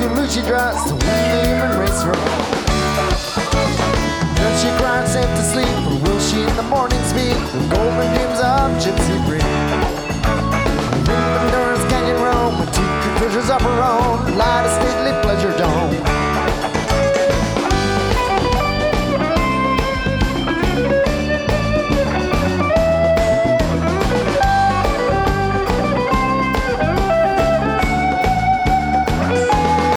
Gucci dress to win the human race room. Then she cries safe to sleep, or will she in the morning speak the golden dreams of Gypsy Breed? In Honduras Canyon Road, with two treasures of her own, light a state